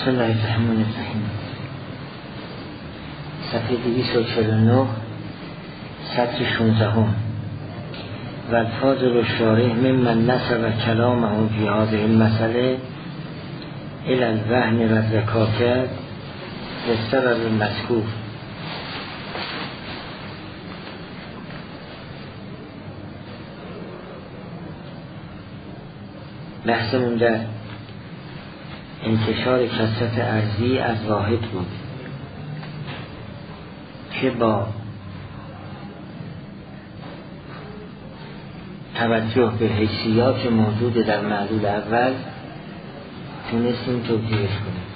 بسم الله الرحمن الرحیم. صفحه 249 سطر 16 و الفاظل الشارح ممن نسب کلامه فی هذه المسأله الی الوهن و الذکاکة للسبب المذکور. بحثمون در انتشار کثرت ارضی از واحد بود که با توجه به حیثیات موجود در معلول اول تونستیم توضیحش کنیم.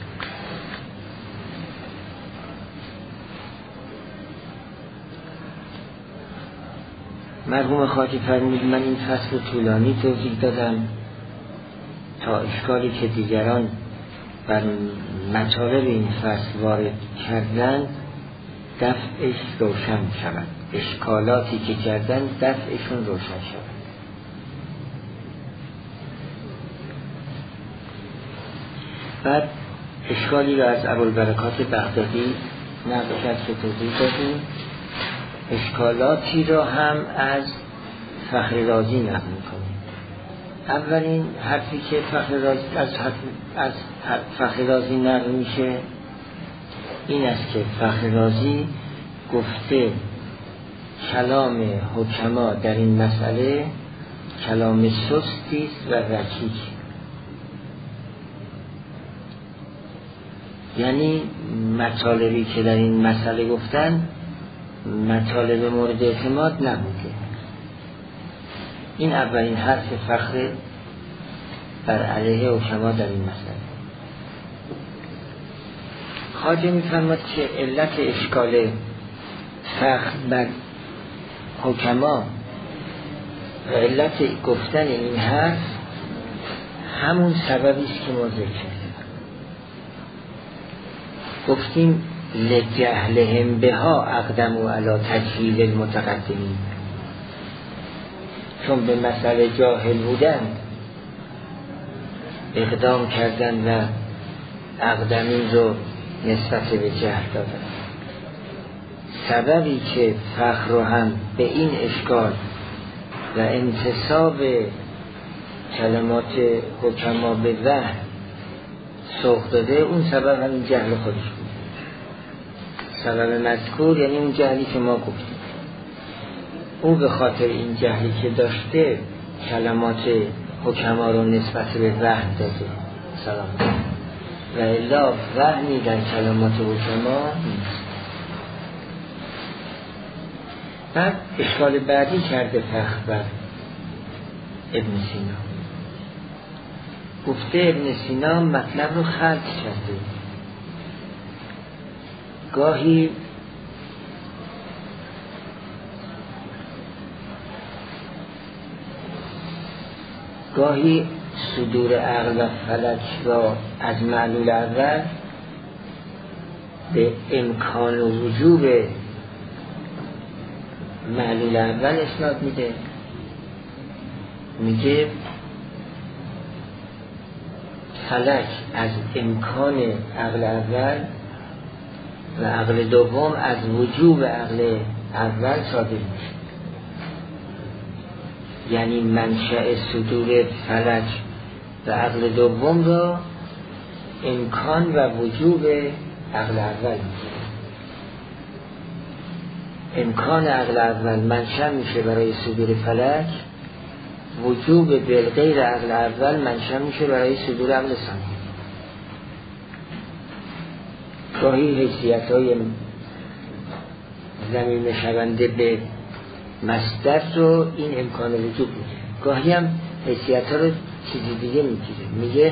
مرحوم خاکی فرمود من این فصل طولانی توضیح دادم تا اشکالی که دیگران بر مطالب این فصل وارد کردن دفعش روشن شود، اشکالاتی که کردن دفعشون روشن شود. بعد اشکالی را از ابوالبرکات بغدادی نقل کرد که توضیح دادیم، اشکالاتی را هم از فخر رازی نقل می‌کنیم. اولین حرفی که از فخر رازی نقل میشه این است که فخر رازی گفته کلام حکما در این مسئله کلام سستی است و رکیک، یعنی مطالبی که در این مسئله گفتن مطالب مورد اعتماد نبوده. این اولین حرف فخر بر علیه حکما در این مسئله. خواجه می‌فرماید که علت اشکال فخر بر حکما و علت گفتن این حرف همون سببی است که ما ذکر کردیم. گفتیم لجهلهم بها اقدموا علی تجهیل المتقدمین، چون به مسئله جاهل بودند اقدام کردن و اقدمین رو نسبت به جهل دادن. سببی که فخر رو هم به این اشکال و انتساب کلمات حکما به وحی سوق داده، اون سبب همین جهل خودش بود. سبب مذکور یعنی اون جهلی که ما گفتیم. او به خاطر این جهلی که داشته کلمات حکما رو نسبت به وحی داده سلام، و الا وحی در کلمات حکما نیست. بعد اشکال بعدی کرده فخر بر ابن سینا، گفته ابن سینا مطلب رو خلط کرده. گاهی صدور عقل و فلک را از معلول اول به امکان و وجوب معلول اول اسناد میده. میگه فلک از امکان عقل اول و عقل دوم از وجوب عقل اول صادر میشه. یعنی منشأ صدور فلک و عقل دوم را امکان و وجوب عقل اول میشه. امکان عقل اول منشأ میشه برای صدور فلک، وجوب بالغیر عقل اول منشأ میشه برای صدور عقل ثانی. گاهی حیثیت‌های ضمیر شونده به مصدر رو این امکان وجوب میگه، گاهی هم حیثیت‌ها رو چیزی دیگه میگیره. میگه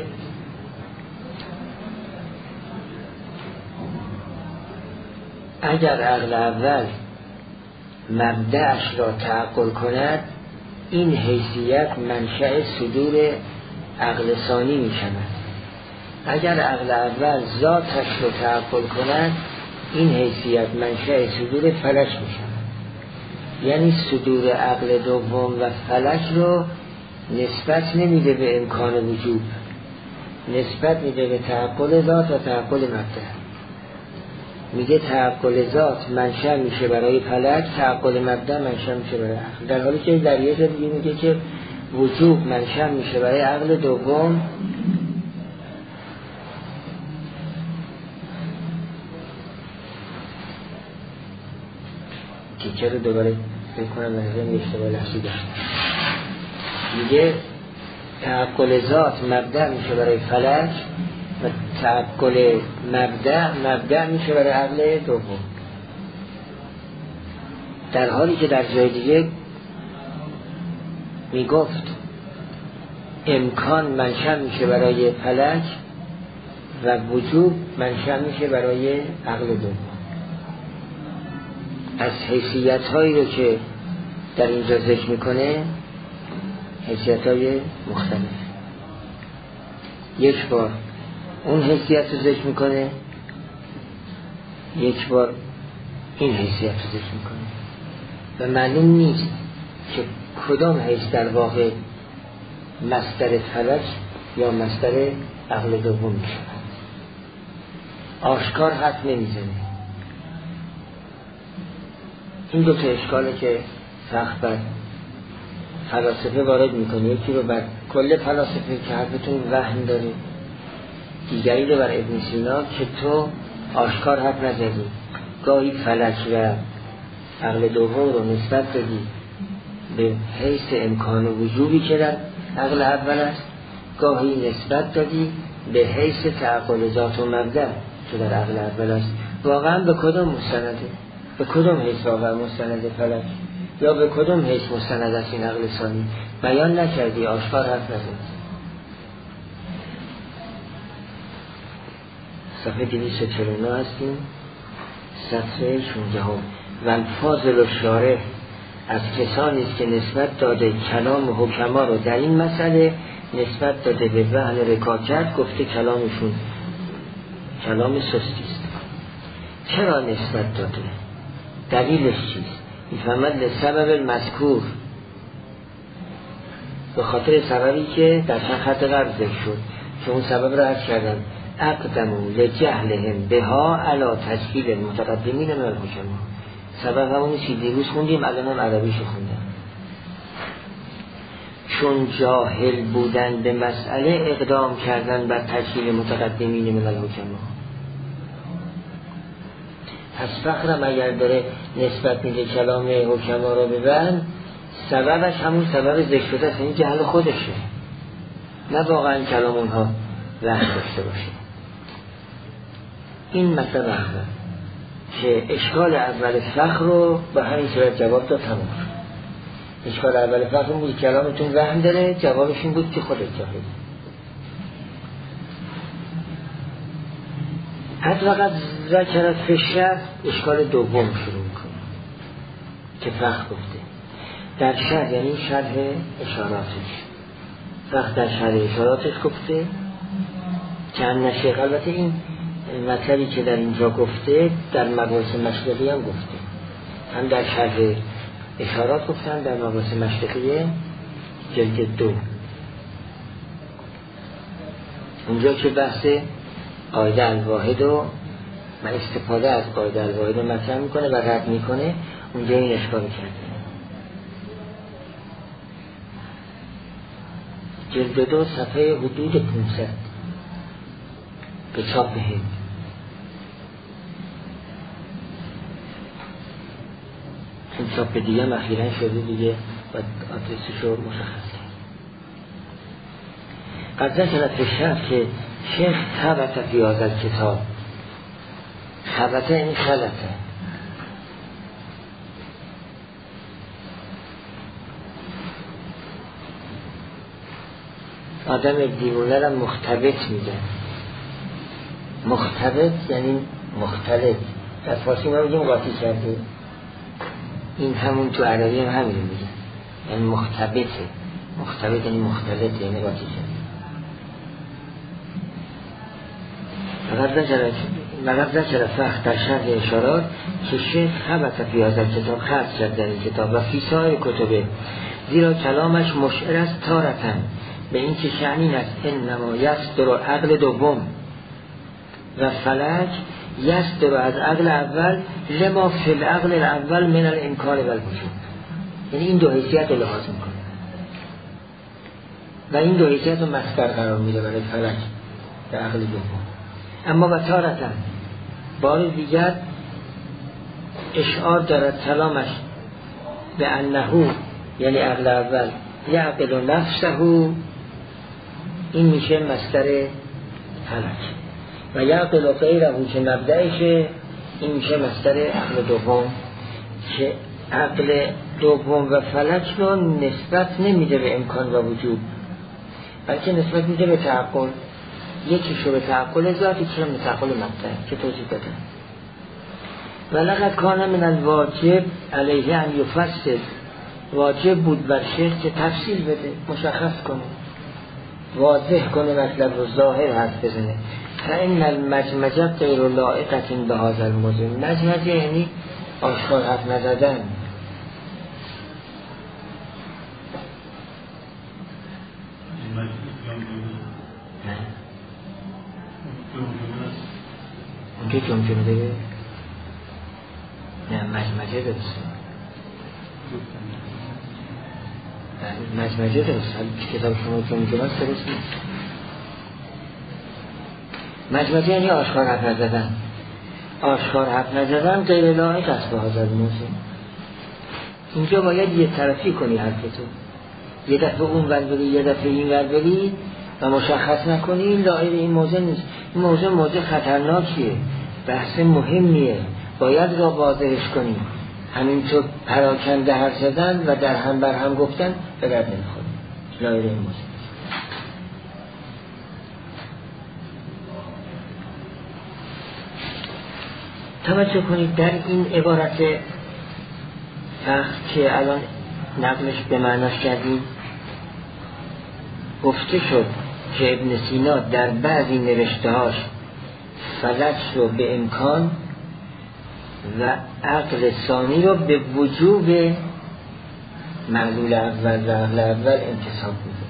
اگر عقل اول مبدأش را تعقل کند این حیثیت منشأ صدور عقل ثانی میشود. اگر عقل اول ذاتش را تعقل کند این حیثیت منشأ صدور فلک میشود. یعنی صدور عقل دوم و فلک رو نسبت نمیده به امکان وجوب، نسبت میده به تعقل ذات و تعقل مبدأ. میگه تعقل ذات منشأ میشه برای فلک، تعقل مبدأ منشأ میشه برای عقل، در حالی که در یه جا دیگه میگه که وجوب منشأ میشه برای عقل دوم. که چرا دوباره بکنم نظرم اشتباه لحظی دارم. میگه تعقل ذات مبدأ میشه برای فلک و تعقل مبدأ میشه برای عقل دوم، در حالی که در جای دیگه میگفت امکان منشأ میشه برای فلک و وجوب منشأ میشه برای عقل دوم. از حیثیت هایی رو که در اینجا ذکر میکنه حیثیت های مختلف، یک بار اون حیثیت رو ذکر میکنه، یک بار این حیثیت رو ذکر میکنه و معلوم نیست که کدام حیث در واقع مصدر فلک یا مصدر عقل دوم میشه. آشکار حد نمیزنه. این دو تا اشکاله که سخت بر فلاسفه وارد میکنه، یکی رو بر کل فلاسفه که حرفتون وهم داره، دیگری رو بر ابن سینا که تو آشکار حد نزدی، گاهی فلک و عقل دوم رو نسبت دادی به حیث امکان و وجوبی که در عقل اول است، گاهی نسبت دادی به حیث تعقل ذات و مبدأ که در عقل اول است. واقعا به کدام مستنده؟ به کدام حیث واقعا مستنده فلک یا به کدام حیث مستند است این عقل ثانی؟ بیان نکردی، آشکار حرف نزدی. صفحه 249 هستیم، صفحه 16. و الفاظل الشارح از کسانی است که نسبت داده کلام حکما رو در این مسئله نسبت داده به وهن رکاکت، گفته کلامشون کلام سستی است. چرا نسبت داده؟ دلیلش چیست؟ میفهمد لسبب المذکور، به خاطر سببی که در چند خط قبل ذکر شد که اون سبب را عرض کردم، اقدموا لجهلهم بها علی تشکیل المتقدمین من الحکما. سبب همونی که دیروز خوندیم، الان هم عربیشو خوندم. چون جاهل بودن به مسئله اقدام کردن بر تشکیل متقدمین من الحکما. پس فخرم اگر داره نسبت میده کلام حکما را ببن، سببش همون سبب ذکر شده است، این جهل خودشه، نه واقعا کلام اونها وهم داشته باشه. این مسئله اول که اشکال اول فخر رو به همین صورت جواب داد. تمام. اشکال اول فخر بود کلامتون وهم داره، جوابش این بود که خودت جاهلی. حتی وقت ذکرت فشرت اشکال دوم شروع میکنه که فخر گفته در شرح، یعنی شرح اشاراتش. فخر در شرح اشاراتش گفته که الشیخ، البته این مطلبی که در اینجا گفته در مباحث مشرقی هم گفته، هم در شرح اشارات گفته، هم در مباحث مشرقی جلد 2. اونجا که بحث قاعده الواحد و استفاده از قاعده الواحد رو مطرح میکنه و رد میکنه، اونجا این اشکال کرده. جلد 2 صفحه حدود 500 به چاپ هند. این چاپ دیگه هم اخیراً شده دیگه و آدرسش رو مشخص کرد. قد ذکرت فی الشرح که شیخ ثبت فی هذا الکتاب، ثبت این خلطه، آدم دیوونه را مختبط میگن. مختبط یعنی مختلط، در فارسی ما بگیم قاطی کرده، این همون تو عربی هم همین میگن، یعنی مختبطه. مختبط یعنی مختلط، یعنی قاطی کرده. مقد ذکر فخر در شرح اشارات که شیخ ثبت فی هذا الکتاب، خط کرد در این کتاب و فی سایر کتبه، زیرا کلامش مشعر است تارتن به این که شأن این است انما یصدر عقل دوم و فلک یصدر از عقل اول لما فی العقل الاول من الامکان و الوجود. یعنی این دو حیثیت رو لحاظ میکنه و این دو حیثیت رو مصدر قرار میده برای فلک و عقل دوم. اما و تارتن بار دیگر اشعار دارد کلامش به انهو یعنی عقل اول یعقل و نفسه، این میشه مصدر فلک، و یعقل و غیره که مبدعشه، این میشه مصدر عقل دوم که عقل دوم و فلک رو نسبت نمیده به امکان و وجود، بلکه نسبت میده به تعقل. یکیشو به تعقل ذاتی، یکیشو به تعقل مبدع که توضیح داده. ولقد کان من الواجب علیه ان یفصل، واجب بود بر شیخ که تفصیل بده، مشخص کنه، واضح کنه، مطلب رو ظاهر حرف بزنه. فإن المجمجه غیر لائقة به هذا الموضوع. مجمجه یعنی آشکار حرف نزدن. اونجا جمجمه بگه؟ نه مجمجه درسته، مجمجه درسته، کتاب شما جمجمه درست نیست. مجمجه یعنی آشکار حرف نزدن. آشکار حرف نزدن غیر لایق است به هذا الموضوع. اینجا باید یه طرفی کنی حرفتو، یه دفعه اون ور بری یه دفعه این ور بری و مشخص نکنی، این لایق این موضوع نیست. این موضوع خطرناکیه، بحث مهمیه، باید را واضحش کنی. همینطور پراکنده حرف زدن و در هم بر هم گفتن به درد نمیخوره، لایق این موضوع. توجه کنید در این عبارت فخر که الان نقلش به معناش کردیم، گفته شد که ابن سینا در بعضی نوشتهاش فلک رو به امکان و عقل ثانی رو به وجوب معلول اول و عقل اول انتصاب میده،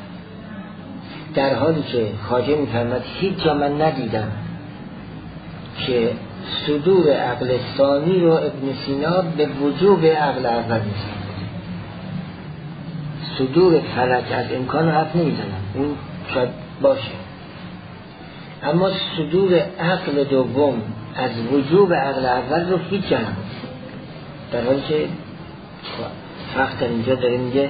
در حالی که خواجه میفرماد هیچ جا من ندیدم که صدور عقل ثانی رو ابن سینا به وجوب عقل اول میزنه. صدور فلک از امکان رو حرف نمیزنم، اون شاید باشه، اما صدور عقل دوم از وجوب عقل اول رو هیچ جا نمیزنه، در حالی که فقط اینجا داره میگه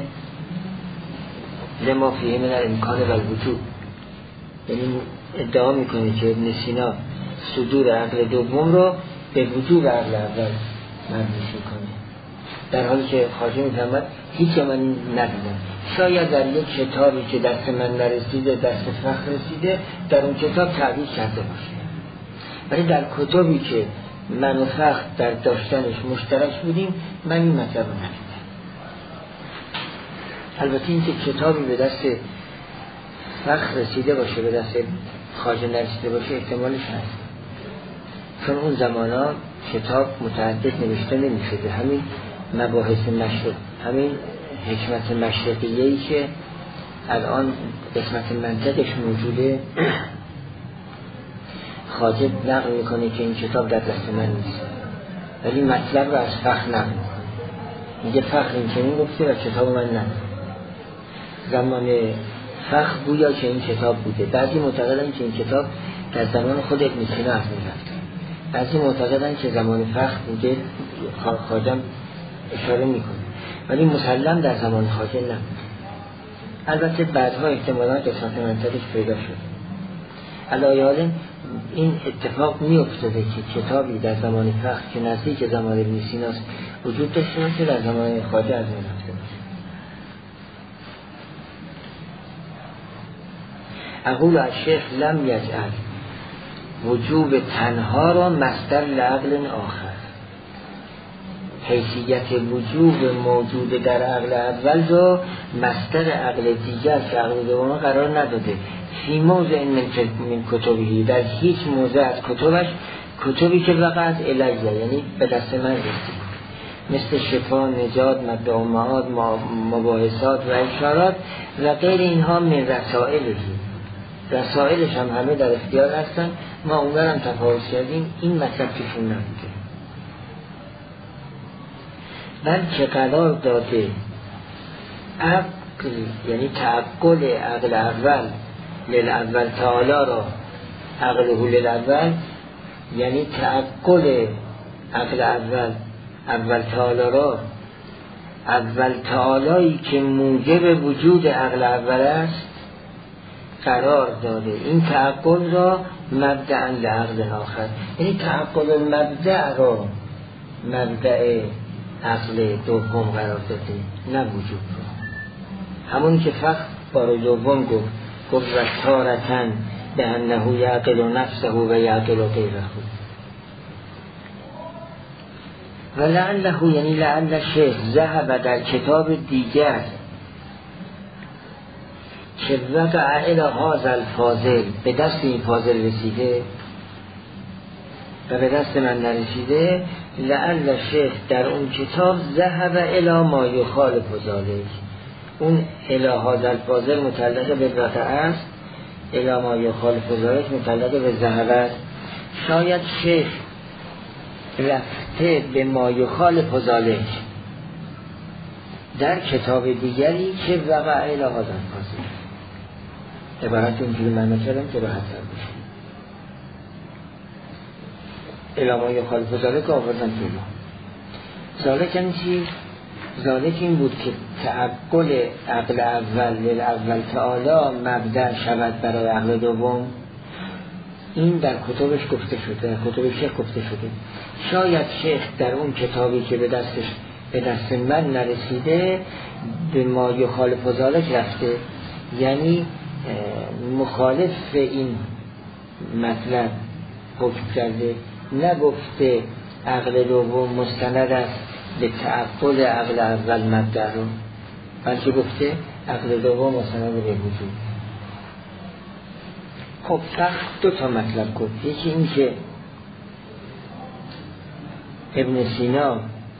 لما فیه من الامکان و الوجوب، یعنی ادعا میکنه که ابن سینا صدور عقل دوم رو به وجوب عقل اول مبنیش میکنه، در حالی که خواجه میفرماد هیچ من ندیدم. شاید در یک کتابی که دست من نرسیده، دست فخر رسیده، در اون کتاب تعبیر کرده باشه، ولی در کتابی که من و فخر در داشتنش مشترک بودیم من این مطلب رو ندیدم. البته این که کتابی به دست فخر رسیده باشه به دست خواجه نرسیده باشه احتمالش هست، چون اون زمانا کتاب متعدد نوشته نمی‌شده. همین مباحث مشرق، همین حکمت مشرقیه‌ای که الان قسمت منطقش موجوده، خواجه نقل میکنه که این کتاب در دست من نیست، ولی مطلب رو از فخر نقل میکنه، میگه فخر این چنین گفته و کتاب من نه. زمان فخر گویا که این کتاب بوده. بعضی معتقدن که این کتاب در زمان خود ابن سینا از میرفته، بعضی معتقدن که زمان فخر بوده، خواجه اشاره میکنه، ولی مسلم در زمان خواجه نه. البته بعدها احتمالاً قسمت منطقش پیدا شد. علایه این اتفاق میافتاده که کتابی در زمان فخر که نزدیک زمان ابن سیناست وجود داشته باشه، در زمان خواجه از این رفته باشه. اقول از شیخ لم یجعل وجوب تنها را مصدر لعقل آخر، حیثیت وجوب موجود در عقل اول رو مصدر عقل دیگر که عقل دوم قرار نداده. فی موضع من کتبی، در هیچ موضع از کتبش، کتبی که وقعت الیه یعنی به دست من رسید، مثل شفا، نجات، مبدأ و معاد، مباحثات و اشارات و غیر اینها من رسائلش هم همه در اختیار هستن. ما اونورم تفاوت کردیم، این مطلب کشون نبوده، بلکه قرار داده عقل، یعنی تعقل عقل اول للاول تعالی را عقله للاول، یعنی تعقل عقل اول تعالی را اول تعالی که موجب وجود عقل اول است قرار داده. این تعقل را مبدأ لعقل آخر، یعنی تعقل المبدأ را مبدأ عقل دوم قرار داده، نه وجود را. همون که فقط بار دوم گفت و تارتن به انه یعقل نفسه و یعقل غیره و لعله، یعنی لعل شیخ ذهب در کتاب دیگر که وقع الی هذا الفاضل، به دست این فاضل رسیده و به دست من نرسیده، لعل شیخ در اون کتاب ذهب الی ما یخالف ذلک، اون الی هذا الفاضل متعلق به وقع است، الی ما یخالف ذلک متعلق به ذهب است. شاید شیخ رفته به ما یخالف ذلک در کتاب دیگری که وقع الی هذا الفاضل، عبارت اینجوری معنی کردم که راحت تر بشه. الی ما یخالف ذلک آوردن تو ذلک این چی؟ ذلک این بود که تعقل عقل اول للاول تعالی مبدأ شود برای عقل دوم. این در کتبش گفته شده، در کتب شیخ گفته شده. شاید شیخ در اون کتابی که به دست من نرسیده به ما یخالف ذلک رفته، یعنی مخالف این مطلب حکم کرده، نگفته عقل دوم مستند است به تعقل عقل اول مبدأ رو، بلکه گفته عقل دوم مستند به وجود. خب فقط دو تا مطلب گفت، یکی این که ابن سینا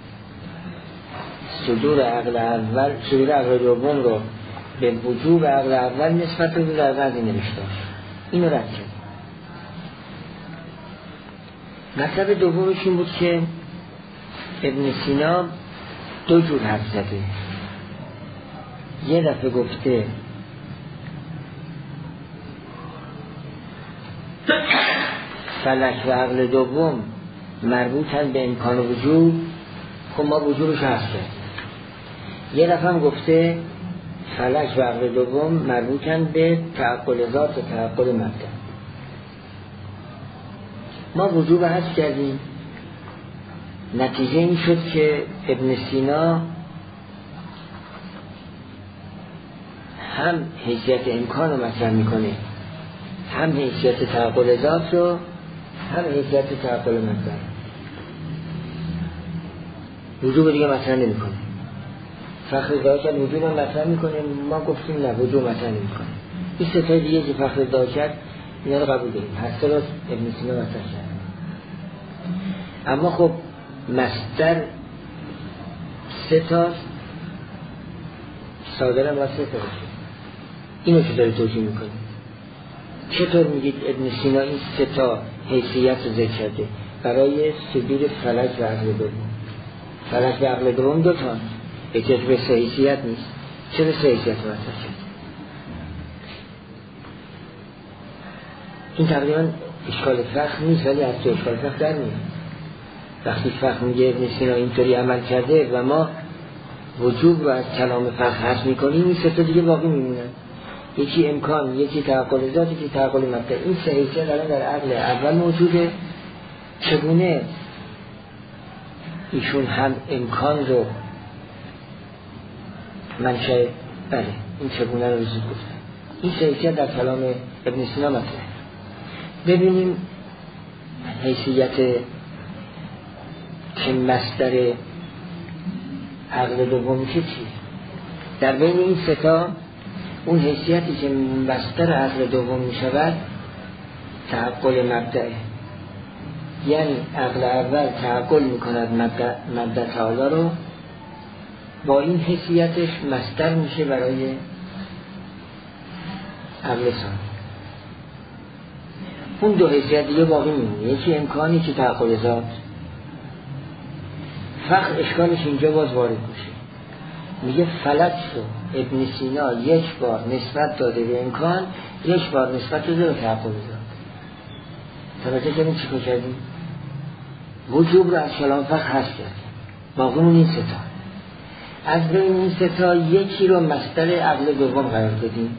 صدور عقل دوم رو به وجوب عقل اول نسبت رو در بعضی نوشته، اینو رد کرد. مطلب دومش این بود که ابن سینا دو جور حرف زده. یه دفعه گفته فلک و عقل دوم مربوطن به امکان وجود، خب ما وجودش حذف کرد. یه دفعه هم گفته فلک و عقل دوم مربوطن به تعقل ذات و تعقل مبدأ، ما وجود حذف کردیم. نتیجه این شد که ابن سینا هم حیثیت امکان رو مطرح میکنه، هم حیثیت تعقل ذات رو، هم حیثیت تعقل مبدأ. وجود دیگه مطرح نمیکنه. فخر داکر وجود رو مطرح میکنه، ما گفتیم نه وجود مطرح نمیکنه. این ستای دیگه که فخر داکر اینا رو قبول داریم، هر سه راست ابن سینا مطرح کرد. اما خب مصدر سه تاست، صادر هم باید سه تا باشه. اینو که داره توجیه میکنه. چطور میگید ابن سینا این سه تا حیثیت رو ذکر کرده برای صدور فلک و عقل دوم؟ فلک و عقل دوم دو تا، یکی به سه حیثیت نیست، چرا سه حیثیت رو مطرح کرد؟ این تقریبا اشکال فقه نیست، ولی از تو اشکال فقه در میاد. وقتی فقه میگه ابن سینا اینطوری عمل کرده و ما وجوب رو از کلام فقه حذف میکنیم، این سه تا دیگه باقی میمونن، یکی امکان، یکی تعقل ذات، یکی تعقل مبدأ. این سه حیثیت الان در عقل اول موجوده. چگونه ایشون هم امکان رو منشأ، بله این چگونه رو وجود گفتن. این سه حیثیت در کلام ابن سینا مطرحه. ببینیم حیثیت که مصدر عقل دوم میشه چی؟ در بین این سه تا اون حیثیتی که مصدر عقل دوم میشود تعقل مبدأه. یعنی عقل اول تعقل میکند مد تعالی رو، با این حیثیتش مصدر میشه برای عقل ثانی. اون دو حیثیت دیگه باقی میمونه، یکی امکانی که تعقل ذات. فقط اشکالش اینجا باز وارد میشه، میگه فلک رو ابن سینا یک بار نسبت داده به امکان، یک بار نسبت داده به تعقل ذات. توجه کنید چی کردیم؟ وجوب رو از کلام فقه حذف کرد، باقی مون این ستا. از بین این ستا یکی رو مصدر عقل دوم قرار دادیم،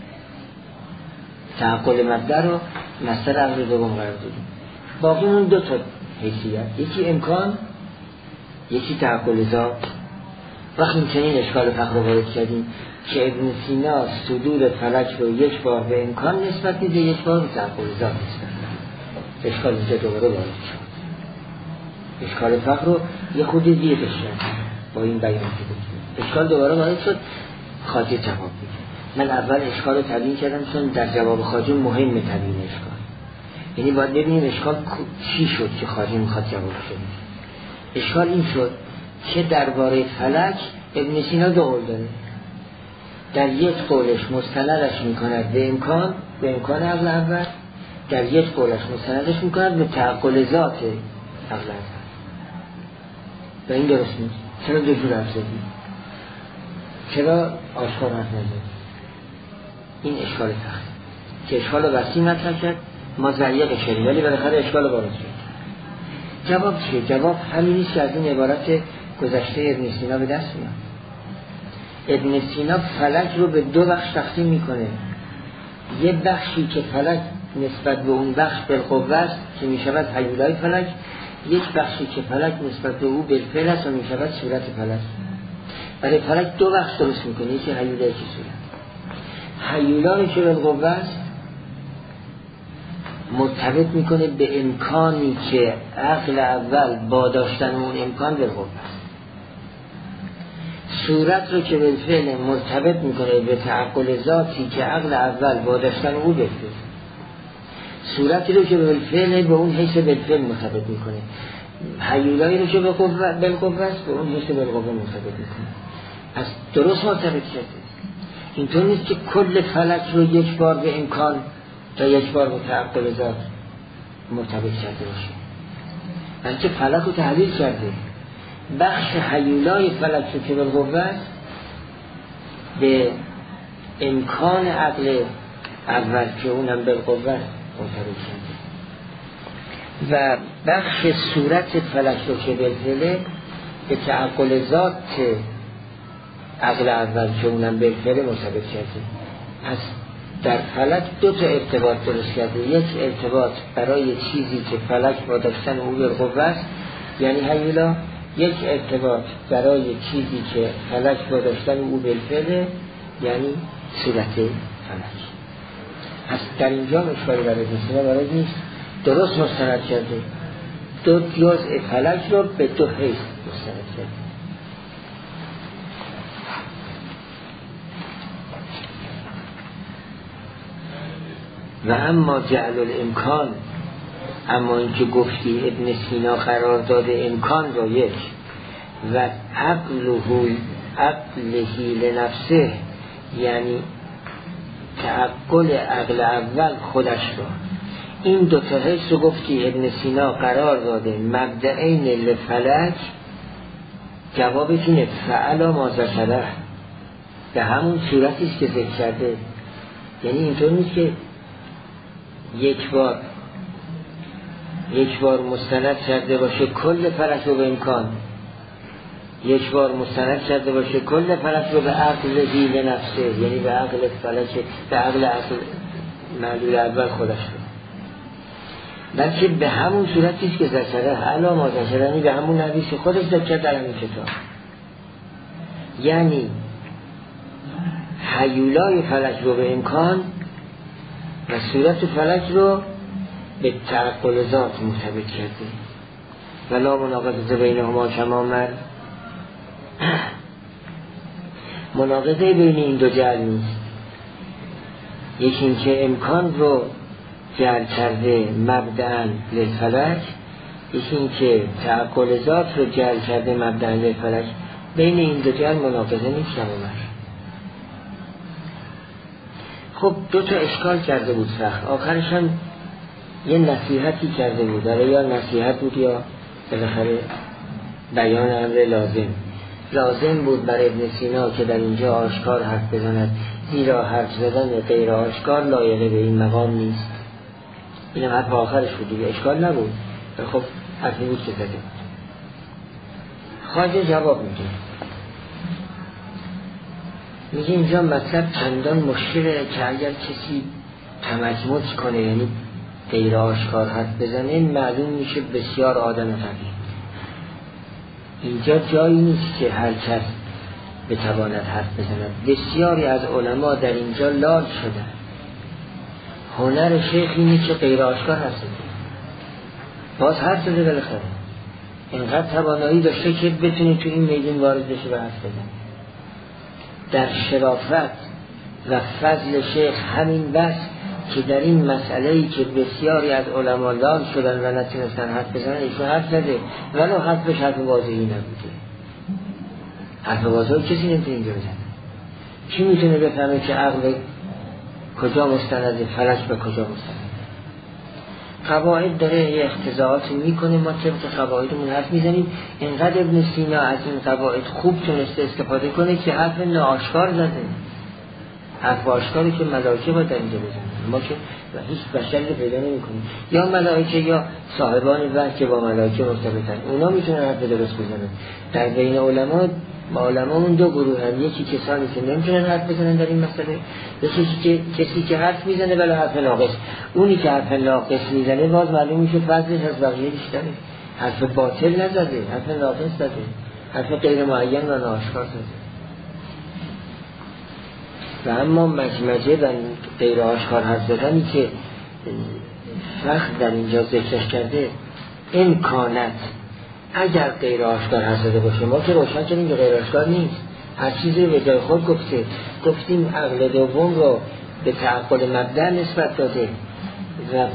تعقل مبدأ رو مصدر عقل دوم قرار دادیم. باقی مون دو تا حیثیت، یکی امکان، یکی تعقل ذات. وقتی چنین اشکال فقه رو وارد کردیم که ابن سینا صدور فلک رو یک بار به امکان نسبت میده، یک بار به تعقل ذات نسبت میده، اشکال اینجا دوباره وارد شد. اشکال فقه رو یه خودی دیگه بشن با این بیان که بکنیم، اشکال دوباره وارد شد. خواجه جواب میده. من اول اشکال رو تبیین کردم چون در جواب خواجه مهم تبیین اشکال، یعنی باید ببینیم اشکال چی شد که خواجه میخواد جواب شد. اشکال این شد که درباره فلک ابن سینا دو قول داره. در یک قولش مستندش میکند به امکان، به امکان عقل اول، در یک قولش مستندش میکند به تعقل ذات عقل اول. و این درست نیست. چرا دو جور حرف زدی؟ چرا آشکار حرف نزدی؟ این اشکال فقه که اشکال رو وسیع مطرح کرد، ما ضریق شدیم ولی بالاخره اشکال وارد شد. جواب چیه؟ جواب همینیست که از این عبارت گذشته ابن سینا به دست میاد. ابن سینا فلک رو به دو بخش تقسیم میکنه. یه بخشی که فلک نسبت به اون بخش بالقوه است که میشود هیولای فلک، یک بخشی که فلک نسبت به او بالفعل است و میشود صورت فلک. برای فلک دو بخش درست میکنه، یکی هیولا یکی صورت. هیولایی که بالقوه است مرتبط میکنه به امکانی که عقل اول با داشتن اون امکان بالقوه است. صورت رو که بالفعل مرتبط میکنه به تعقل ذاتی که عقل اول با داشتن او بالفعل. صورتی رو که بالفعل به اون حیث بالفعل مرتبط میکنه. هیولایی رو که بالقوه است به اون حیث بالقوه مرتبط میکنه. از درست مرتبط کرده. اینطور نیست که کل فلک رو یک بار به امکان تا یک بار به تعقل ذات مرتبط کرده باشه، بلکه فلک رو تحلیل کرده. بخش هیولای فلک رو که بالقوه است به امکان عقل اول که اونم بالقوه مرتبط کرده و بخش صورت فلک رو که بالفعل به تعقل ذات عقل اول که اونم بالفعل مرتبط کرده. پس در فلک دو تا ارتباط درست کرده، یک ارتباط برای چیزی که فلک با داشتن او بالقوه است یعنی هیولا، یک ارتباط برای چیزی که فلک با داشتن او بالفعل یعنی صورت فلک. پس در اینجا اشکالی برای ابن وارد نیست، درست مستند کرده. دو جزء فلک رو به دو حیث مستند کرده. و اما جعل الامکان، اما اینکه گفتی ابن سینا قرار داده امکان را یک و عقلهی لنفسه یعنی تعقل عقل اول خودش را، این دو تا حیث رو گفتی ابن سینا قرار داده مبدعین لفلک. جوابش اینه فعلا ما ذکره، به همون صورتیست که ذکر کرده. یعنی اینطور نیست که یک بار مستند کرده باشه کل فلک رو به امکان، یک بار مستند کرده باشه کل فلک رو به عقل ذیل نفسه یعنی به عقل فلک، به عقل معلول اول خودش رو، بلکه به همون صورتیست که ذکره علا ما ذکره، یعنی به همون نویس خودش ذکر در همین کتاب. یعنی هیولای فلک رو به امکان و صورت فلک رو به تعقل ذات مرتبط کرده. ولا مناقضه بینهما کما مر، مناقضه بین این دو جعل نیست. یکی این که امکان رو جعل کرده مبدأ للفلک، یکی این که تعقل ذات رو جعل کرده مبدأ علم فلک، بین این دو جعل مناقضه نیست عموماً. خب دو تا اشکال کرده بود سخت، آخرش هم یه نصیحتی کرده بود، یا نصیحت بود یا بالاخره بیان امر لازم بود بر ابن سینا که در اینجا آشکار حرف بزند، زیرا حرف زدن غیر آشکار لایقه به این مقام نیست. اینم حرف آخرش بود دیگه، اشکال نبود. خب حرفی بود که زده بود. خواجه جواب میگه اینجا مطلب چندان مشکله که اگر کسی تمجمد کنه، یعنی غیر آشکار حرف بزنه، معلوم میشه بسیار آدم فقیر. اینجا جایی نیست که هر کس بتواند حرف بزند. بسیاری از علما در اینجا لال شدن. هنر شیخ اینه که غیر آشکار حرف بزنه، باز حرف بزنه، بالاخره اینقدر توانایی داشته که بتونی تو این میدون وارد بشه و حرف بزنه. در شرافت و فضل شیخ همین بس که در این مسئله‌ای که بسیاری از علما لال شدن و نتونستن حرف بزنن، ایشون حرف زده، ولو حرفش حرف واضحی نبوده. حرف واضحی کسی نمیتونه اینجا بزنه. کی میتونه بفهمه که عقل کجا مستنده، فلک به کجا مستنده؟ قواعد داره یه اختزاعاتی میکنه، ما طبق قواعدمون حرف میزنیم. اینقدر ابن سینا از این قواعد خوب تونسته استفاده کنه که حرف ناآشکار زده، حرف آشکاری که ملائکه باید در اینجا بزنن، ما که هیچ بشری رو پیدا نمی‌کنیم. یا ملائکه یا صاحبان وحی که با ملائکه مرتبطن، اونا میتونن حرف درست بزنن. در بین علمامون دو گروه هم، یکی کسانی که نمیتونن حرف بزنن در این مسئله، یکی کسی که حرف میزنه ولی حرف ناقص. اونی که حرف ناقص میزنه باز معلوم میشه فضلش از بقیه بیشتره. حرف باطل نزده، حرف ناقص زده، حرف غیر معین و ناآشکار زده. و اما مجمجه و غیر آشکار حرف زدنی که فخر در اینجا ذکرش کرده، امکانت اگر غیر آشکار حرف زده باشه، ما که روشن کردیم که غیر آشکار نیست، هر چیزی به جای خود گفته. گفتیم عقل دوم رو به تعقل مبدأ نسبت داده و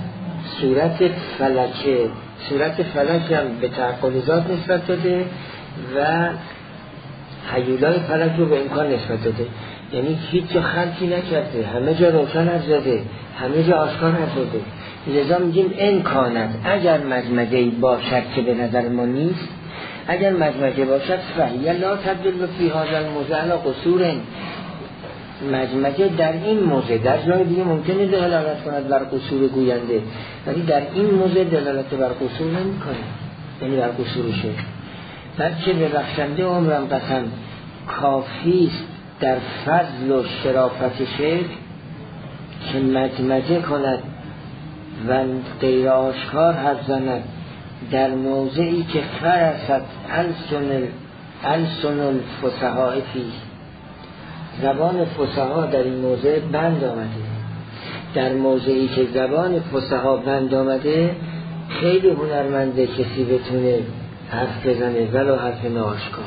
صورت فلک هم به تعقل ذات نسبت داده و هیولای فلک رو به امکان نسبت داده. یعنی هیچ جا خلطی نکرده، همه جا روشن حرف زده، همه جا آشکار حرف زده. لذا میگیم امکانت اگر مجمجه‌ای باشد که به نظر ما نیست، اگر مجمجه باشد فهیه لا تدل فی هذا الموضع علی قصور. مجمجه در این موضع، در جای دیگه ممکنه دلالت کند بر قصور گوینده، ولی در این موضع دلالت بر قصور نمی‌کنه، یعنی بر قصور شیخ. بلکه به بخشنده عمرم قسم کافیست در فضل و شرافت شیخ که مجمجه کند و غیر آشکار حرف زند در موضعی که فرست السن الفصحاء فیه. زبان فصحا در این موضع بند آمده. در موضعی که زبان فصحا بند آمده خیلی هنرمنده کسی بتونه حرف بزنه ولو حرف ناآشکار.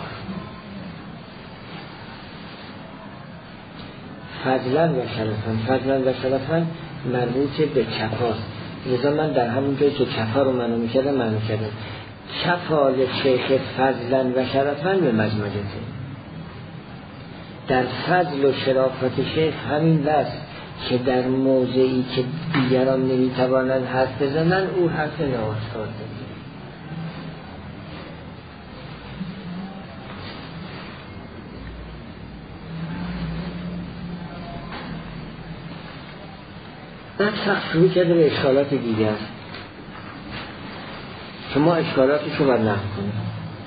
فضلا و شرفا مربوط به کفاست. لذا من در همون جایی که کفا رو منو میکردم کفال شیخ فضلا و شرفا به مجمجته. در فضل و شرافت شیخ همین بس که در موضعی که دیگران نمیتوانند حرف بزنن او حرف ناآشکار بزنه. بعد سخت شروع کرده به اشکالات دیگر که ما اشکالاتش رو باید نقل کنیم.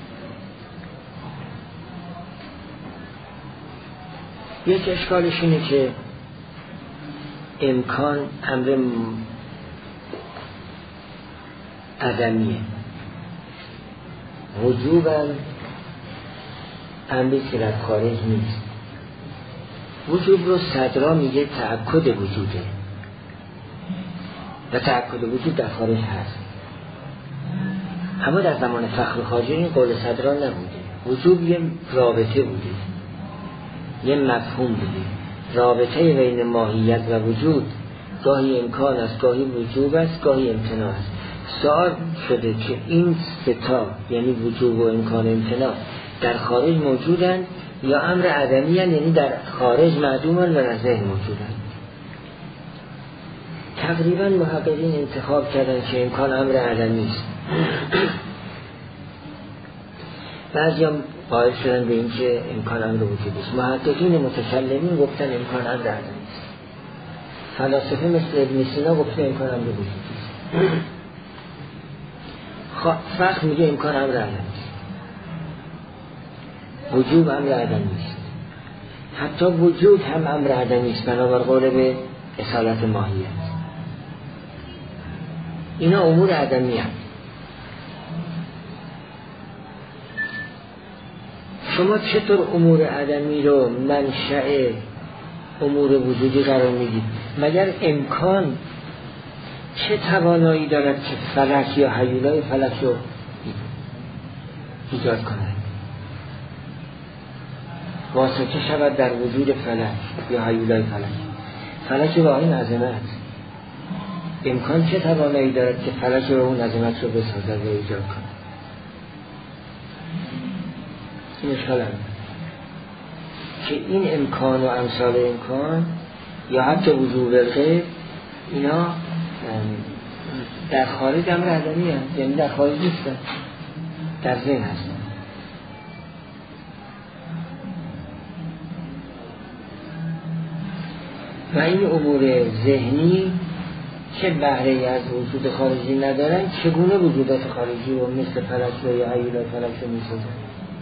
یک اشکالش اینه که امکان امر عدمیه، وجوبا امری که در خارج نیست. وجوب رو صدرا میگه تأکد وجوده و تأکد وجود در خارج هست، اما در زمان فخر خواجه این قول صدرا نبوده. وجوب یه رابطه بوده، یه مفهوم بوده، رابطه بین ماهیت و وجود. گاهی امکان است، گاهی وجوب است، گاهی امتناع است. سوال شده که این ستا یعنی وجوب و امکان امتناع در خارج موجودن یا امر عدمی هن، یعنی در خارج معدومن و در ذهن موجودن. تقریبا محققین انتخاب کردن که امکان امر عدمی است. بعضی هم قائل شدن به این که امکان امر وجودی است. محققین متکلمین گفتن امکان امر عدمی است. فلاسفه مثل ابن سینا گفتن امکان امر وجودی است. فقه میگه امکان امر عدمی است، وجوب امر عدمی است، حتی وجود هم امر عدمی است بنابر قول به اصالت ماهیت. اینا امور عدمی هست. شما چطور امور عدمی رو منشأ امور وجودی قرار میدید؟ مگر امکان چه توانایی دارد که فلک یا هیولای فلک رو ایجاد کند، واسطه شود در وجود فلک یا هیولای فلک؟ فلک با این عظمت، امکان چه توانایی دارد که فلک رو اون عظمت رو بسازد و ایجاد کند؟ این اشکال هم که این امکان و امثال امکان یا حتی وجود الغیب اینا در خارج امر عدمی هست، یعنی در خارج نیستن، در ذهن هستن. و این امور ذهنی چه بهره‌ای از وجود خارجی ندارن، چگونه وجودات خارجی رو مثل فلک یا هیولای فلک رو می‌سازن؟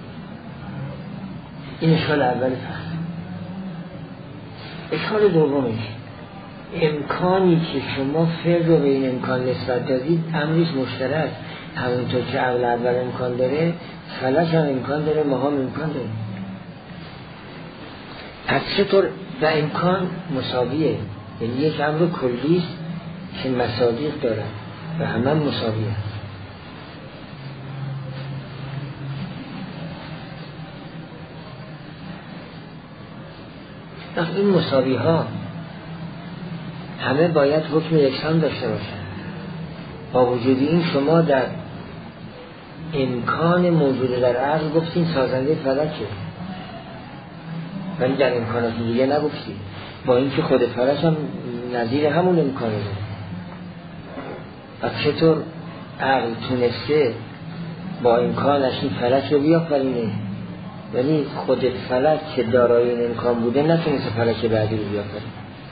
این اشکال اول فهم. اشکال دومش امکانی که شما فرد رو به این امکان نسبت دادید امریش مشترک، همونطور که اول امکان داره فلک هم امکان داره، ما هم امکان داره. پس چطور و امکان مساویه، یعنی یک امر کلی است که مصادیق داره و همه مساویه. این مساوی ها همه باید حکم یکسان داشته باشن. با وجود این شما در امکان موجود در عقل گفتین سازنده فلکه، ولی در امکانات دیگه نگفتید. با اینکه خود فلک هم نظیر همون امکانه داره. و چطور عقل تونسته با امکانش این فلک رو بیافرینه، ولی خود فلک که دارای این امکان بوده نتونسته فلک بعدی رو بیافرینه.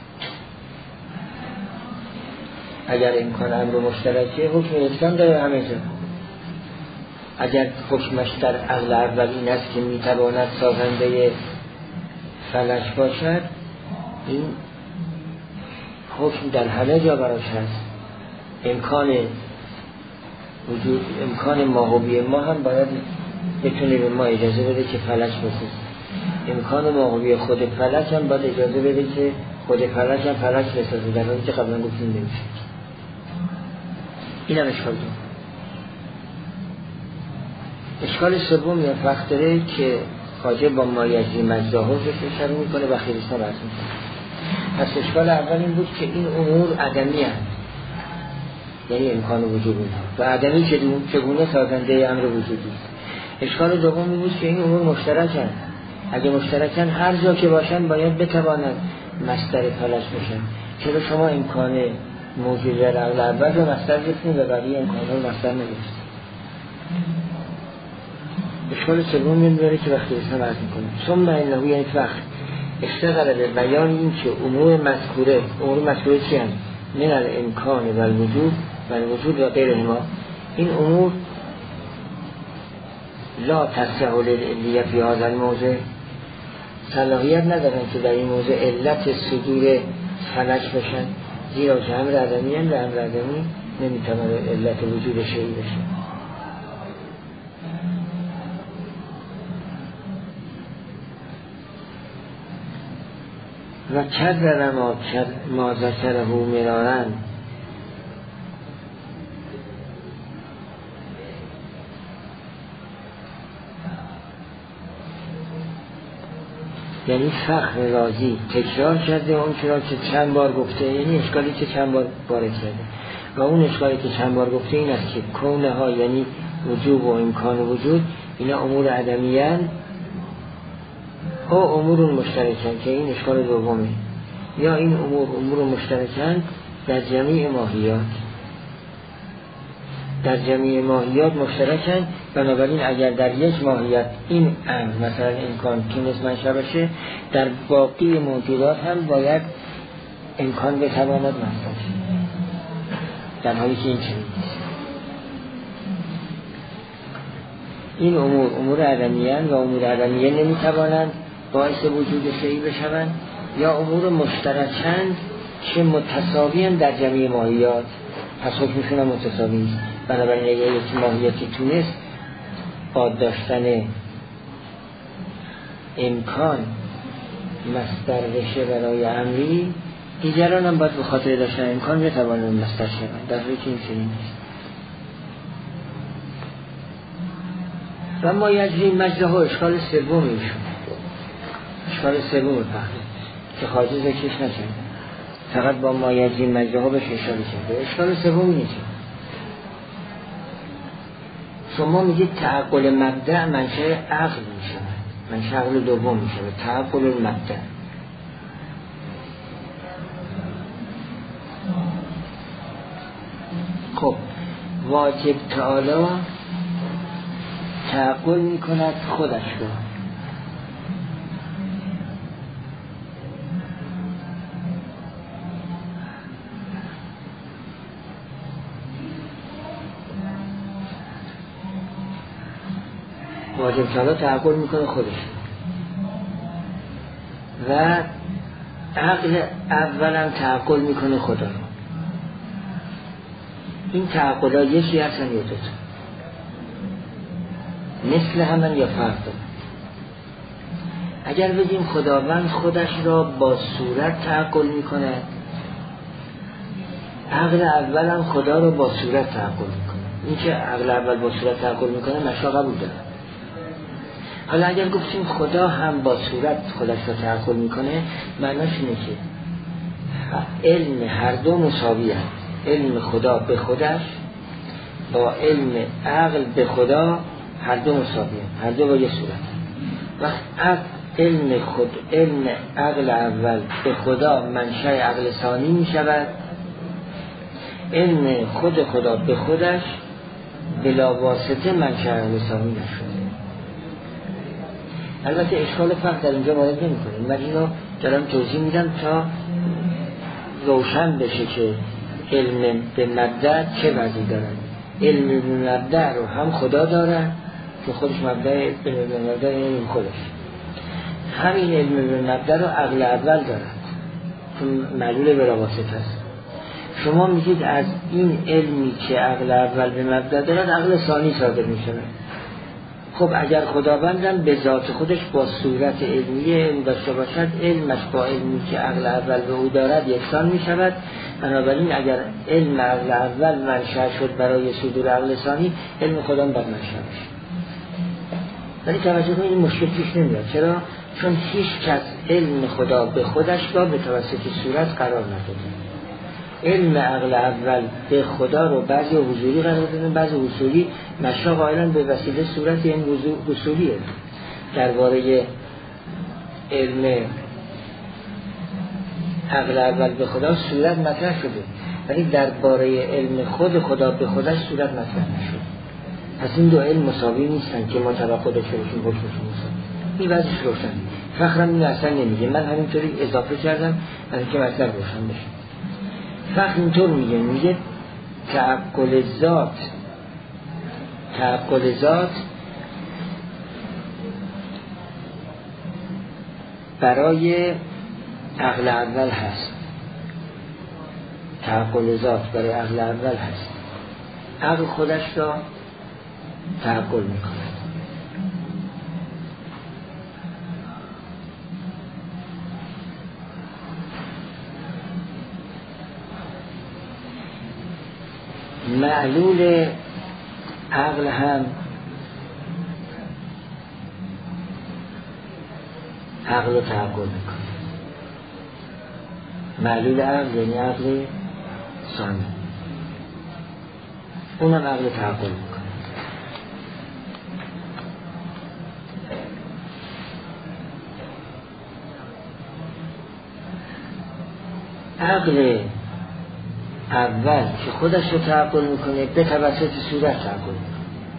اگر امکان امر مشترکه حکم یکسان داره همه جا. اگر حکمش در عقل اول این است که میتواند سازنده فلک باشد، این حکم در همه جا براش هست. امکان ماهوی ما هم باید بتونه به ما اجازه بده که فلک بسازه. امکان ماهوی خود فلک هم باید اجازه بده که خود فلک هم فلک بسازه، در حالی که قبلا گفتیم نمیشه. این هم اشکال دوم. اشکال سوم یا فقطره که خواجه با مایزی مجزاهوش رو شروع میکنه و خیلیستان رسم میکنه. پس اشکال اول این بود که این امور عدمی هست، یعنی امکان وجود اونها، و عدمی چگونه سازنده امر وجودی است. اشکال دوم این بود که این امور مشترکن. اگه مشترکن هر جا که باشن باید بتوانند مصدر فلک بشن. چرا شما امکان موجود در عقل اول رو مصدر گفتین و بقیه امکان رو مصدر نگفتین؟ اشکال سوم این داره که وقتی اسم عرض میکنیم ثم انه یعنی فقط اشتغل به بیان این که امور مذکوره چی هست؟ من الامکان و الوجود و غیرهما. این امور لا تصح للعلیه فی هذا الموضع، صلاحیت ندارن که در این موضع علت صدور فلک بشن، زیرا که امر عدمی هم به امر عدمی نمیتونه علت وجود شیعی بشه. و کرر ما ذکره مرارن، یعنی فخر رازی تکرار کرده اون چرا که چند بار گفته، یعنی اشکالی که چند بار وارد کرده. و اون اشکالی که چند بار گفته این است که کونه ها یعنی وجوب و امکان وجود اینا امور عدمیان او امور مشترکن که این اشکال دومه، یا این امور مشترکن در جمیع ماهیات، در جمیع ماهیات مشترکن. بنابراین اگر در یک ماهیت این امر مثلا امکان تونست منشأ بشه، در باقی موجودات هم باید امکان بتواند منشأ بشه، در حالی که این چنین نیست. این امور عدمیان و امور عدمیه نمیتوانند باعث وجود شیئی بشوند، یا امور مشترکند که متساویان در جمیع ماهیات، پس حکمشون هم متساوی است. بنابراین اگر یک ماهیتی تونست با داشتن امکان مصدر بشه برای امری، دیگران هم باید به خاطر داشتن امکان بتوانند مصدر شوند، در حالی که این چنین نیست. و ما یجری مجره ها اشکال سوم ایشون، اشکال سوم فقط که خارجی ذکرش نکنه، فقط با ما یجری مجره ها بهش اشاره کرده. اشکال سوم اینه که شما میگید تعقل مبدأ منشأ عقل میشه، منشأ عقل دوم میشه، تعقل مبدأ. خب واجب تعالی تعقل میکند خودش رو، واجب تعالی تعقل میکنه خودش و عقل اولم تعقل میکنه خدا رو. این تعقل ها یکی هستن یا دوتا، مثل همن یا فرق دارن. اگر بگیم خداوند خودش را با صورت تعقل میکنه، عقل اولم خدا را با صورت تعقل میکنه. این که عقل اول با صورت تعقل میکنه مشا قبول داره. حالا اگر گفتیم خدا هم با صورت خودش را تعقل میکنه، معناش اینه که علم هر دو مساوی هست. علم خدا به خودش با علم عقل به خدا هر دو مساوی هست، هر دو با یک صورت. وقت علم عقل اول به خدا منشأ عقل ثانی می شود، علم خود خدا به خودش بلا واسطه منشأ عقل ثانی نشده. البته اشکال فرق در اینجا وارد نمی کنیم، من اینو دارم توضیح میدم تا روشن بشه که علم به مبدأ چه وضعی دارن. علم به مبدأ رو هم خدا دارن که خودش مبدأ به مبدأ این خودش، همین علم به مبدأ رو عقل اول دارن که معلول بلا واسطه است. شما میگید از این علمی که عقل اول به مبدأ دارد عقل ثانی صادر میشه. خب اگر خداوندم به ذات خودش با صورت علمی علم داشته باشد، علمش با علمی که عقل اول به او دارد یکسان می شود. بنابراین اگر علم عقل اول منشأ شد برای صدور عقل ثانی، علم خدا باید منشأ بشه. ولی توجه کنید این مشکل پیش نمیاد. چرا؟ چون هیچ کس علم خدا به خودش را به توسط صورت قرار نداده. علم عقل اول به خدا رو بعضی حضوری قرار دادن، بعضی حصولی. مشا قائلن به وسیله صورت این حصولیه. درباره علم عقل اول به خدا صورت مطرح شده، ولی درباره علم خود خدا به خودش صورت مطرح نشده. پس این دو علم مساوی نیستن که ما طبق خودش روشون حکمشون مساوی. این وضعش روشن. فخرم این اصلا نمیگه، من همینطوری اضافه کردم برای که مثلا روشن بشه. فقط اینطور میگه تعقل ذات برای عقل اول هست. تعقل ذات برای عقل اول هست. عقل خودش را تعقل میکنه. معلول عقل هم عقل رو تعقل میکنه. معلول عقل یعنی عقل ثانی. اونم عقل تعقل میکنه. عقل اول که خودش رو تعقل میکنه به توسط صورت تعقل میکنه.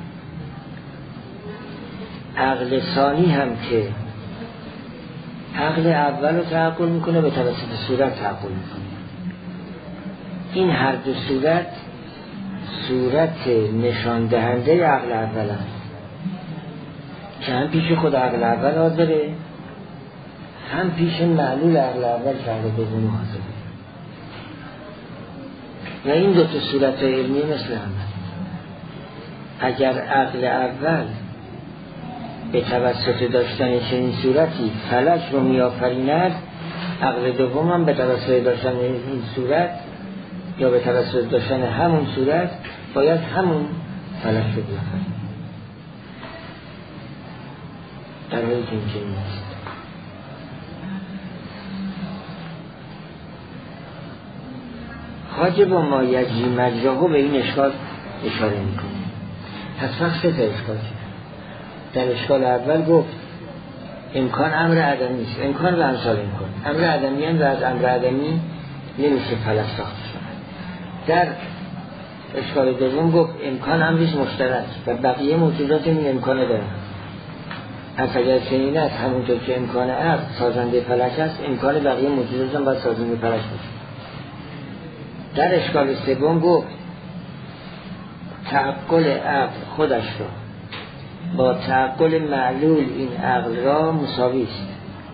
عقل ثانی هم که عقل اول رو تعقل میکنه به توسط صورت تعقل میکنه. این هر دو صورت نشان دهنده عقل اول است که هم پیش خود عقل اول حاضره، هم پیش معلول عقل اول که عقل دوم حاضره. و این دو تا صورت علمی مثل هم. اگر عقل اول به توسط داشتن چنین صورتی فلک رو میآفریند، عقل دوم هم به توسط داشتن این صورت یا به توسط داشتن همون صورت باید همون فلک رو بیافرید، در حالی که این چنین نیست. حاجب و ما یجری مجراه به این اشکال اشاره میکنه. پس فقط سه تا اشکال شد. در اشکال اول گفت امکان امر عدمی است، امکان و امثال امکان. امر عدمی هم و از امر عدمی نمیشه فلک ساخته شد. در اشکال دوم گفت امکان امریش مشترک و بقیه موجودات این امکان دارن. پس اگر چنین است همونطور که امکان عقل سازنده فلک است، امکان بقیه موجودات هم باید سازنده فلک باشه. در اشکال سوم گفت تعقل عقل خودش را با تعقل معلول این عقل را مساوی است.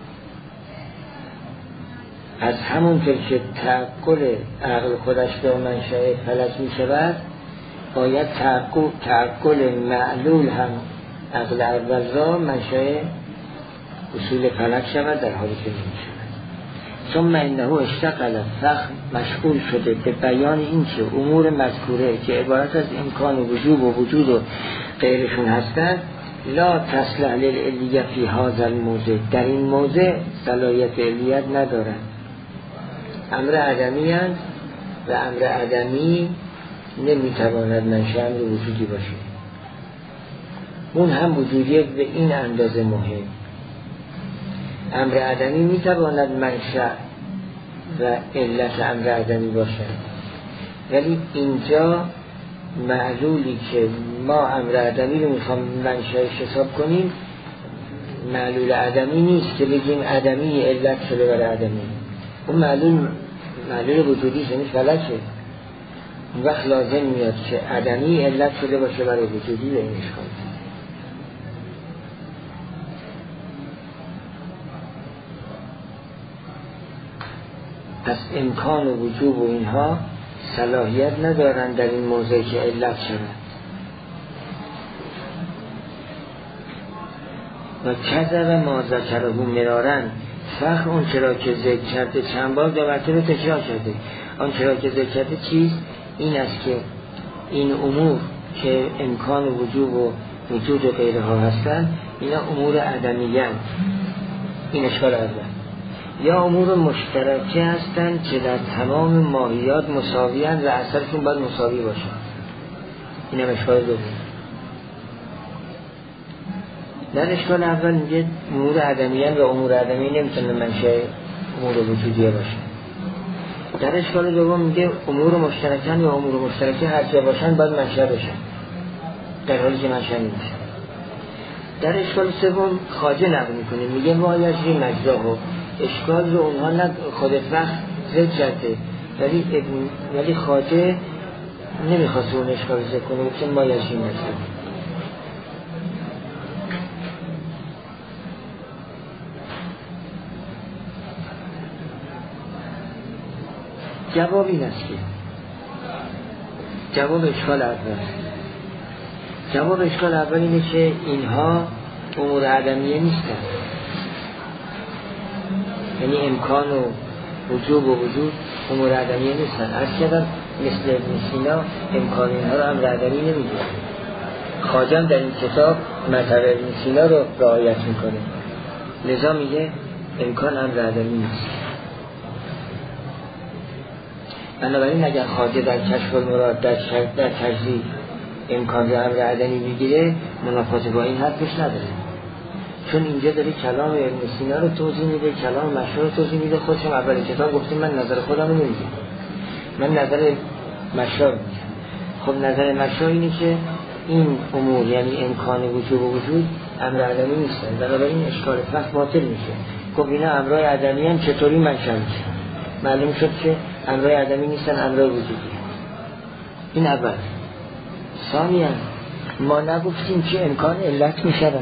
از همونطور که تعقل عقل خودش را منشأ فلک می شود، باید تعقل معلول هم عقل اول را منشأ اصول فلک شود، در حالی که نمی شود. ثم انه اشتغل فخم مشغول شده به بیان این که امور مذکوره که عبارت از امکان و وجوب و وجود و غیرشون هستند لا تصلح للعلیه فی هذا الموضع، در این موضع صلاحیت علیت ندارند. امر عدمی هست و امر عدمی نمیتواند منشأ امر وجودی باشه. اون هم وجودیه به این اندازه مهم. امر عدمی میتواند منشأ و علت امر عدمی باشد، ولی اینجا معلولی که ما امر عدمی رو میخوام منشأش حساب کنیم معلول عدمی نیست که بگیم عدمی علت شده برای عدمی. اون معلول وجودی یعنی فلکه. اون وقت لازم میاد که عدمی علت شده باشه برای وجودی به این اشکال. پس امکان و وجوب و اینها صلاحیت ندارن در این موضع که علت شده. و کذب ما ذکره مرارن، فخر اون چرا که ذکر کرده چند بار دو مرتبه تکرار کرده. آن چرا که ذکر کرده چیز این است که این امور که امکان و وجوب و وجود و غیره ها هستن اینا امور عدمیه، این اشکال اول. یا امور مشترکه هستند که در تمام ماهیات مساوی هستند و اثرشون باید مساوی باشن. این هم اشکال دوم. در اشکال اول میگه امور عدمیه و امور عدمی نمیتونه منشأ امور وجودیه باشه. در اشکال دوم میگه امور مشترکه و امور مشترکه هر جا باشن باید منشأ باشن، در حالی که منشأ نمیشه. در اشکال سوم خواجه نقل میکنه، میگه ما یجری مجراه، اشکال رو اونها خود وقت ذکر کرده ولی خواجه نمیخواست اون اشکال ذکر کنه، چون ما یجری مجراه. جواب این است که جواب اشکال اول اینه که اینها امور عدمیه نیستن، یعنی امکان و وجوب و وجود امور عدمیه نیستن. از کدام مثل ابن سینا امکان اینها رو امر عدمی نمیدونه. خواجه در این کتاب مطلب ابن سینا رو رعایت میکنه، لذا میگه امکان امر عدمی نیست. بنابراین اگر خواجه در کشف المراد در تجزیه امکان رو امر عدمی میگیره منافات با این حرفش نداره، چون اینجا داره کلام ابن سینا رو توضیح میده، کلام مشهور رو توضیح میده. خودش هم اول کتاب گفتیم من نظر خودم رو نمیگم، من نظر مشهور میگم. خب نظر مشهور اینه که این امور یعنی امکان وجود و وجود امر عدمی نیستن، بنابراین اشکال فهم باطل میشه. خب اینا امرای عدمی هم چطوری منشأ میشه؟ معلوم شد که امرای عدمی نیستن، امرای وجودی. این اول. ثانیاً ما نگفتیم که امکان علت میشود.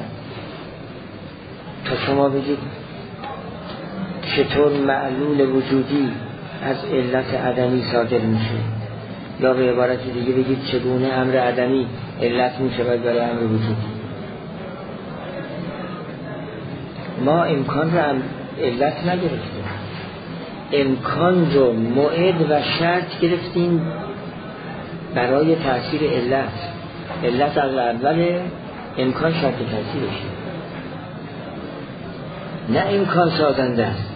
تا شما بگید چطور معلول وجودی از علت عدمی صادر میشه، یا به عبارت دیگه بگید چگونه امر عدمی علت میشود برای امر وجودی. ما امکان رو علت نگرفتیم، امکان رو موعد و شرط گرفتیم برای تأثیر علت. علت از اول، امکان شرط تأثیرشه، نه امکان سازنده است.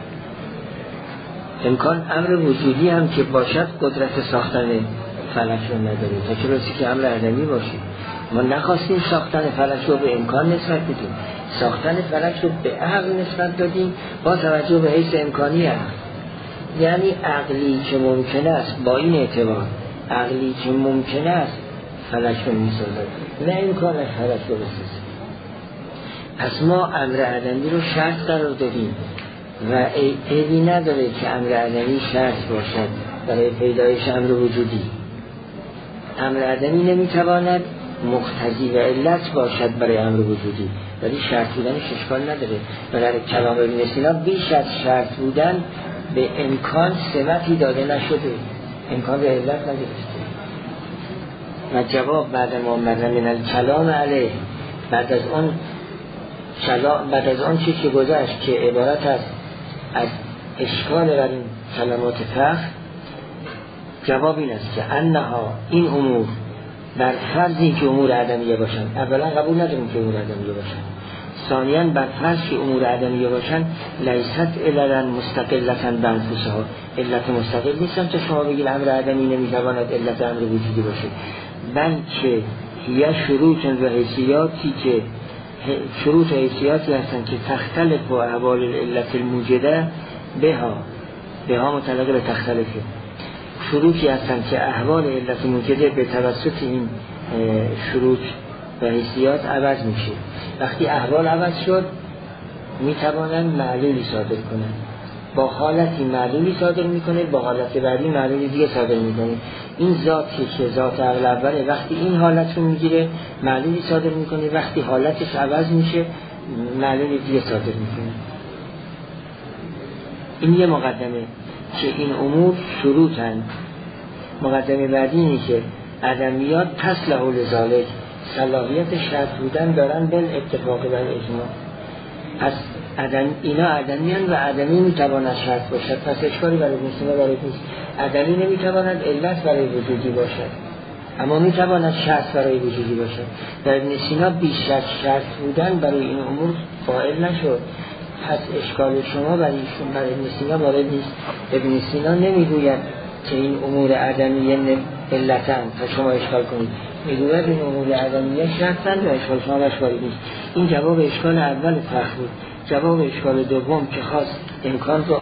امکان امر وجودی هم که باشد قدرت ساختن فلک رو نداره، تا چه رسی که امر عدمی باشه. ما نخواستیم ساختن فلک رو به امکان نسبت بدیم، ساختن فلک رو به عقل نسبت دادیم با توجه به حیث امکانی عقل. یعنی عقلی که ممکن است، با این اعتبار عقلی که ممکن است فلک رو میسازد، نه امکانش فلک رو بسازد. پس ما امر عدمی رو شرط قرار دادیم و عیبی نداره که امر عدمی شرط باشد برای پیدایش امر وجودی. امر عدمی نمیتواند مقتضی و علت باشد برای امر وجودی، ولی شرط بودنش اشکال نداره. برای کلام ابن سینا بیش از شرط بودن به امکان سمتی داده نشده، امکان به علت نگرفته. و جواب بعد ما من الکلام علیه، بعد از آن چیزی که گذشت که عبارت است از اشکال بر این کلمات فقه، جواب این است که انها این امور بر فرضی که امور عدمیه باشن، اولا قبول نداریم که امور عدمیه باشن، ثانیاً بر فرض که امور عدمیه باشن لیست عللا مستقلتا بانفسها، علت مستقل نیستن تا شما بگید امر عدمی نمیتواند علت امر وجودی باشه، بلکه یا شروط و حیثیاتی که شروط و حیثیاتی هستن که تختلف و احوال العلت الموجده بها متعلق به تختلفه، شروطی هستن که احوال علت موجده به توسط این شروط و حیثیات عوض میشه. وقتی احوال عوض شد میتوانن معلولی صادر کنن، با حالتی معلولی صادر میکنه، با حالت بعدی معلولی دیگه صادر میکنه. این ذاتی که ذات عقل اوله وقتی این حالت رو میگیره معلولی صادر میکنه، وقتی حالتش عوض میشه معلولی دیگه صادر میکنه. این یه مقدمه که این امور شروطن. مقدمه بعدی اینه که عدمیات تصلح لذالک، صلاحیت شرط بودن دارن بل اتفاق بر اجماع. پس اینا عدمیان و عدمی میتواند شرط باشد، پس اشکالی برای مسلمه برای نیست. عدمی نمیتواند علت برای وجودی باشد، اما میتواند شرط برای وجودی باشد. در ابن سینا بیش از شرط بودن برای این امور قائل نشد، پس اشکال شما برای ابن سینا وارد نیست. ابن سینا نمیگوید که این امور عدمیه علتن تا شما اشکال کنید، میگوید این امور عدمیه شرطن و اشکال شما اشکالی نیست. این جواب اشکال اول فقه بود. جواب اشکال دوم که خواست امکان رو